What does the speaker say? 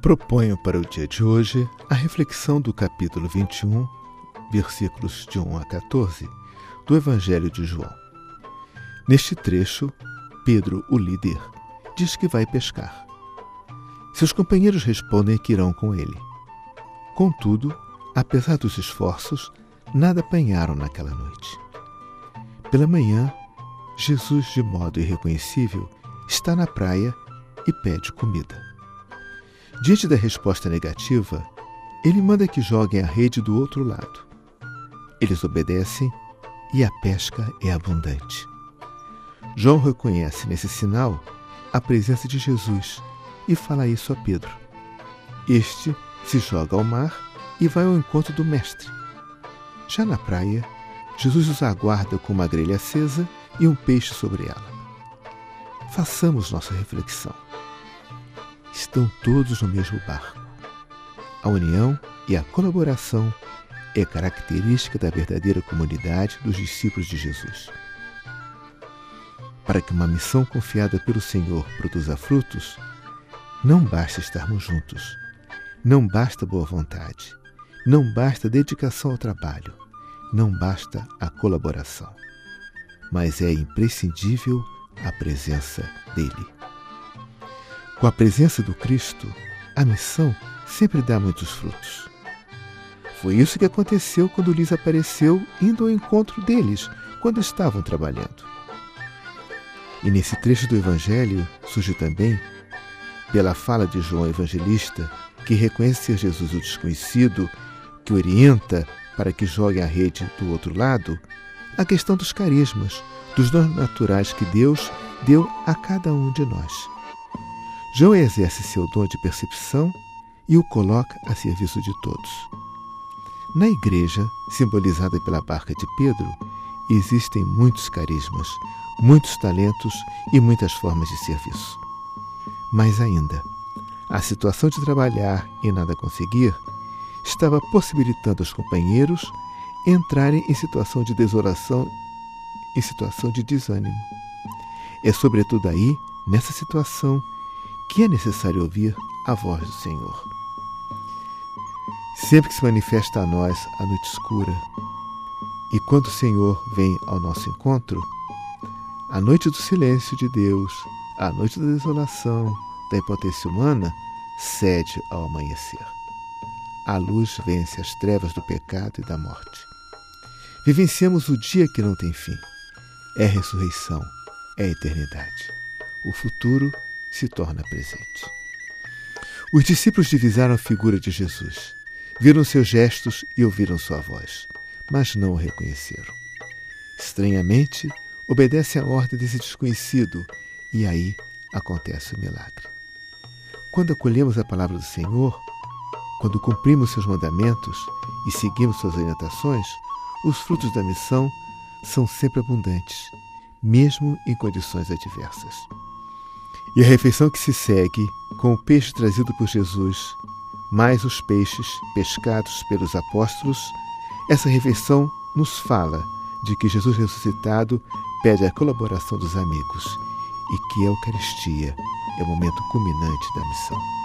Proponho para o dia de hoje a reflexão do capítulo 21, versículos de 1 a 14, do Evangelho de João. Neste trecho, Pedro, o líder, diz que vai pescar. Seus companheiros respondem que irão com ele. Contudo, apesar dos esforços, nada apanharam naquela noite. Pela manhã, Jesus, de modo irreconhecível, está na praia e pede comida. Diante da resposta negativa, ele manda que joguem a rede do outro lado. Eles obedecem e a pesca é abundante. João reconhece nesse sinal a presença de Jesus e fala isso a Pedro. Este se joga ao mar e vai ao encontro do Mestre. Já na praia, Jesus os aguarda com uma grelha acesa e um peixe sobre ela. Façamos nossa reflexão. Estão todos no mesmo barco. A união e a colaboração é característica da verdadeira comunidade dos discípulos de Jesus. Para que uma missão confiada pelo Senhor produza frutos, não basta estarmos juntos, não basta boa vontade, não basta dedicação ao trabalho, não basta a colaboração, mas é imprescindível a presença dele. Com a presença do Cristo, a missão sempre dá muitos frutos. Foi isso que aconteceu quando lhes apareceu indo ao encontro deles, quando estavam trabalhando. E nesse trecho do Evangelho surge também, pela fala de João Evangelista, que reconhece ser Jesus o desconhecido, que orienta para que joguem a rede do outro lado, a questão dos carismas, dos dons naturais que Deus deu a cada um de nós. João exerce seu dom de percepção e o coloca a serviço de todos. Na igreja, simbolizada pela barca de Pedro, existem muitos carismas, muitos talentos e muitas formas de serviço. Mais ainda, a situação de trabalhar e nada conseguir estava possibilitando aos companheiros entrarem em situação de desolação, em situação de desânimo. É sobretudo aí, nessa situação, que é necessário ouvir a voz do Senhor. Sempre que se manifesta a nós a noite escura, e quando o Senhor vem ao nosso encontro, a noite do silêncio de Deus, a noite da desolação, da impotência humana, cede ao amanhecer. A luz vence as trevas do pecado e da morte. Vivenciamos o dia que não tem fim. É a ressurreição, é a eternidade. O futuro se torna presente. Os discípulos divisaram a figura de Jesus, viram seus gestos e ouviram sua voz, mas não o reconheceram. Estranhamente, obedecem à ordem desse desconhecido e aí acontece o milagre. Quando acolhemos a palavra do Senhor, quando cumprimos seus mandamentos e seguimos suas orientações, os frutos da missão são sempre abundantes, mesmo em condições adversas. E a refeição que se segue, com o peixe trazido por Jesus, mais os peixes pescados pelos apóstolos, essa refeição nos fala de que Jesus ressuscitado pede a colaboração dos amigos e que a Eucaristia é o momento culminante da missão.